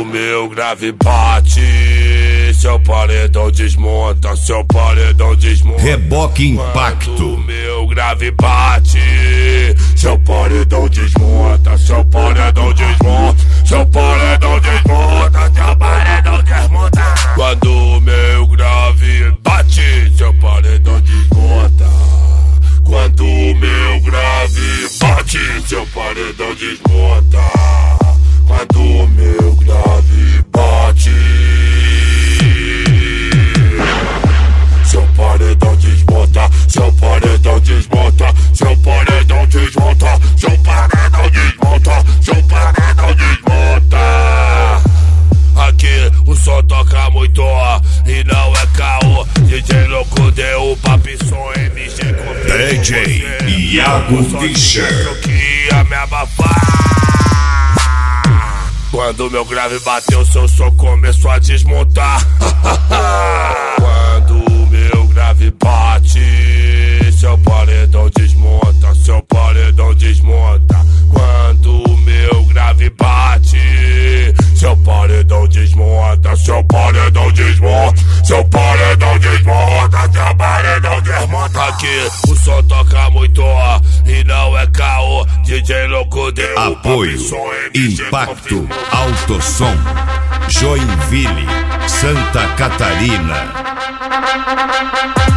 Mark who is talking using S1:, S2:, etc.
S1: o meu grave bate, seu paredão desmonta, seu paredão desmonta.
S2: Reboque Impacto.
S1: Quando o meu grave bate, seu paredão desmonta, seu paredão desmonta, seu paredão desmonta, seu paredão desmonta. Quando o meu grave bate, seu paredão desmonta. Quando o meu grave bate, seu paredão desmonta. Quando o meu grave bate, seu paredão desmonta, seu paredão desmonta, seu paredão desmonta, seu paredão desmonta, seu paredão desmonta. Aqui o som toca muito e não é caô. DJ louco deu papi, som MG com
S2: DJ Iago Fischer.
S1: Eu queria me abafar. Quando meu grave bateu, seu som começou a desmontar. Quando o meu grave bate, seu paredão desmonta, seu paredão desmonta. Quando o meu grave bate, seu paredão desmonta, seu paredão desmonta, seu paredão desmonta, seu paredão desmonta. Aqui o som toca muito e não é caô. DJ louco deu
S2: apoio Impacto Autosom, Joinville, Santa Catarina.